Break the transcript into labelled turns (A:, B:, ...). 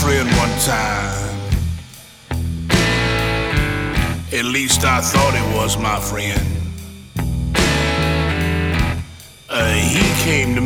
A: friend one time. At least I thought he was my friend. He came to